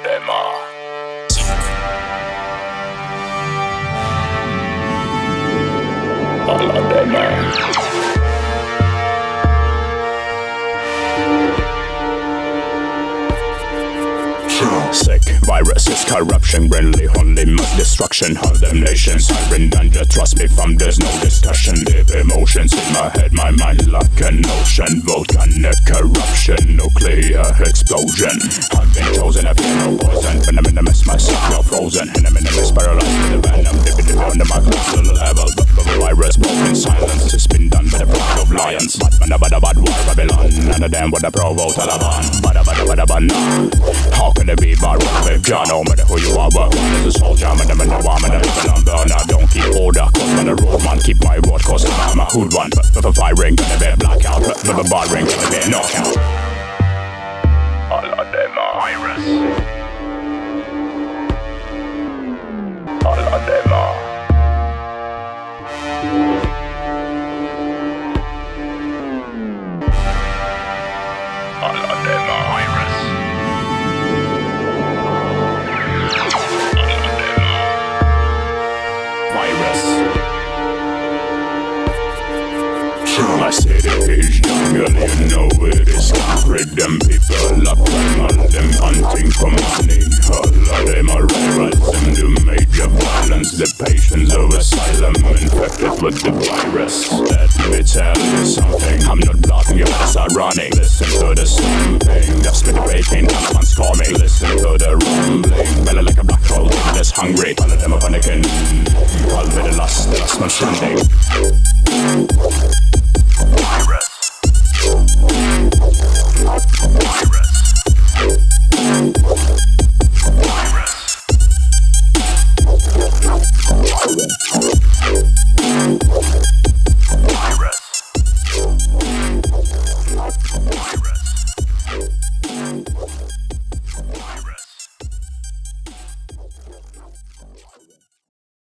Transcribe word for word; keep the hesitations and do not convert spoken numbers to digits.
Aladema. Aladema. Sick viruses, corruption, friendly, only mass destruction. All them nations are in danger. Trust me, fam, there's no discussion. Deep emotions in my head, my mind like an ocean. Volcanic corruption, nuclear explosion. I've been chosen, I feel no poison. When I'm in the mess, myself, you're frozen. And I'm in the mess, paralyzed with the venom. Dipping it under my little level. But the virus broken silence. It's been done by the pride of lions. But when I bad bad war Babylon. None of them would have provoke Taliban. Bada bada bada bada. How can it be bad with John? No matter who you are, but one is a soldier. Man, I'm in the warm and I'm in the burner. Don't keep order, cause when the road man keep my word, cause I'm a hood one. But for firing, gonna be a blackout. But for the bar ring, gonna be a knockout. All of them are virus. All of them are. All of them are virus. I said it is jungle, you know it is concrete. Them people up primal, them hunting for money. All of them are rivals, them do major violence. The patients of asylum infected with the virus. Let me tell you something, I'm not bluffing, you better start running. Listen to the stomping, just with the breaking, Taliban's coming. Listen to the rumbling, belly like a black hole, that's hungry. All of them are panicking, all with the lust, the lust man standing. Virus. Virus. Virus. Virus. Virus.